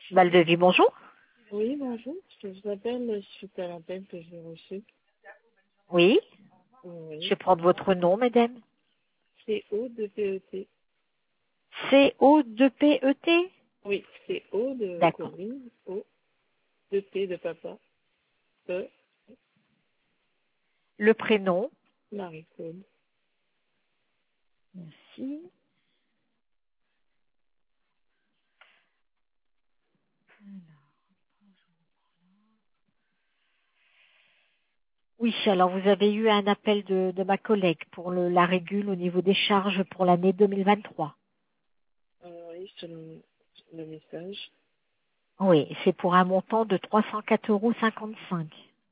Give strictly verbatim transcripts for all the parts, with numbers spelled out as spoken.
Valdevis, bonjour. Oui, bonjour. Je vous appelle suite à l'appel que j'ai reçu. Oui. Je Oui. vais prendre votre nom, madame. C O de P E T. C O deux P E T. Oui, C O de D'accord. Corinne, O, de P de papa, E, Le prénom. Marie-Claude. Merci. Oui, alors vous avez eu un appel de, de ma collègue pour le- la régule au niveau des charges pour l'année deux mille vingt-trois. Euh, oui, sur le, le message. Oui, c'est pour un montant de trois cent quatre euros cinquante-cinq.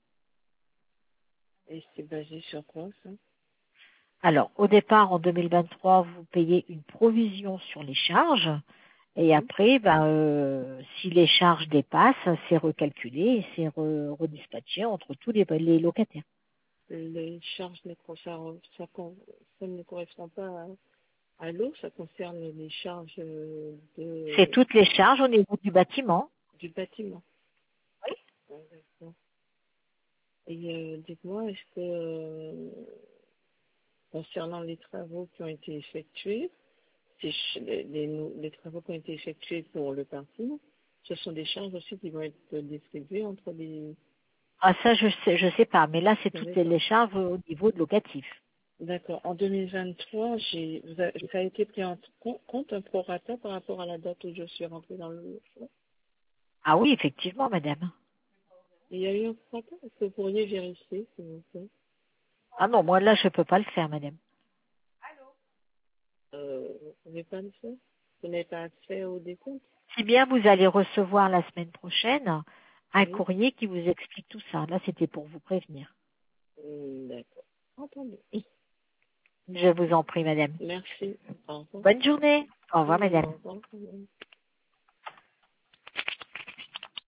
Et c'est basé sur quoi, ça? Alors, au départ, en deux mille vingt-trois, vous payez une provision sur les charges. Et Mhm. après, ben, euh, si les charges dépassent, c'est recalculé et c'est re- redispatché entre tous les, les locataires. Les charges ne, con- ça, ça, con- ça ne correspond pas à, à l'eau, ça concerne les charges euh, C'est de, toutes les charges au niveau du bâtiment. du bâtiment. Oui. Ouais, d'accord. Et euh, dites-moi, est-ce que euh, concernant les travaux qui ont été effectués, ces ch- les, les nou- les travaux qui ont été effectués pour le parking, ce sont des charges aussi qui vont être distribuées entre les... Ah ça, je sais, je sais pas. Mais là, c'est Vous toutes savez les, pas. les charges au niveau de locatif. D'accord. En deux mille vingt-trois, j'ai, vous a- ça a été pris en com- compte un prorata par rapport à la date où je suis rentrée dans le logement. Ah oui, effectivement, madame. Il y a eu un prorata. Est-ce que vous pourriez vérifier, s'il vous plaît? Ah non, moi là, je peux pas le faire, madame. Euh, vous ne pouvez pas le faire? Vous n'avez pas accès au décompte? Si bien vous allez recevoir la semaine prochaine un Oui. courrier qui vous explique tout ça. Là, c'était pour vous prévenir. Hum, D'accord. Entendu. Je vous en prie, madame. Merci. Au revoir. Bonne journée. Au De revoir, même, madame. au revoir.